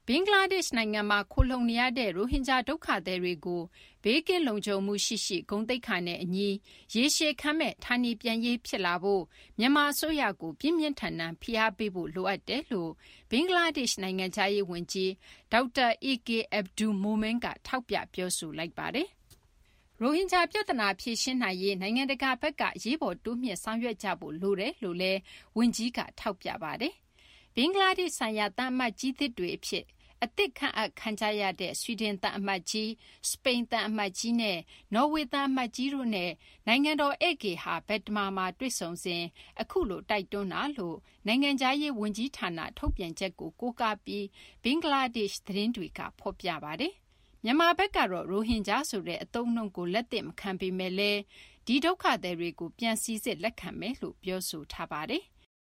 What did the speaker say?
ဘင်္ဂလားဒေ့ရှ်နိုင်ငံမှာခိုလှုံနေရတဲ့ရိုဟင်ဂျာဒုက္ခသည်တွေကိုဘေးကင်းလုံခြုံမှုရှိရှိဂုဏ်သိက္ခာနဲ့အညီရေရှည်ခံမဲ့ဌာနေပြန်ရေးဖြစ်လာဖို့မြန်မာအစိုးရကိုပြင်းပြင်းထန်ထန်ဖိအားပေးဖို့လိုအပ်တယ်လို့ဘင်္ဂလားဒေ့ရှ်နိုင်ငံခြားရေးဝန်ကြီးဒေါက်တာ AK Abdul Momen ကထောက်ပြပြောဆိုလိုက်ပါတယ်။ရိုဟင်ဂျာပြဿနာဖြေရှင်းနိုင်ရေးနိုင်ငံတကာဘက်ကအရေးပေါ်တိုးမြှင့်ဆောင်ရွက်ကြဖို့လိုတယ်လို့လည်းဝန်ကြီးကထောက်ပြပါတယ်။ဘင်္ဂလားဒေ့ရှ်ဆိုင်ရာသံအမတ်ကြီးသစ်တွေအဖြစ်အသစ်ခန့်အပ်ခံကြရတဲ့ဆွီဒင်သံအမတ်ကြီး၊စပိန်သံအမတ်ကြီးနဲ့နော်ဝေသံအမတ်ကြီးတို့နဲ့နိုင်ငံတော်ဧည့်ဂေဟာဘက်တမာမှာတွေ့ဆုံစဉ်အခုလိုတိုက်တွန်းတာလို့နိုင်ငံခြားရေးဝန်ကြီးဌာနထုတ်ပြန်ချက်ကိုကိုးကားပြီးဘင်္ဂလားဒေ့ရှ်သတင်းတွေကဖော်ပြပါတယ်။မြန်မာဘက်ကတော့ရိုဟင်ဂျာဆိုတဲ့အသုံးအနှုန်းကိုလက်သင့်မခံပေမဲ့လည်းဒီဒုက္ခသည်တွေကိုပြန်စိစစ်လက်ခံမယ်လို့ပြောဆိုထားပါတယ်။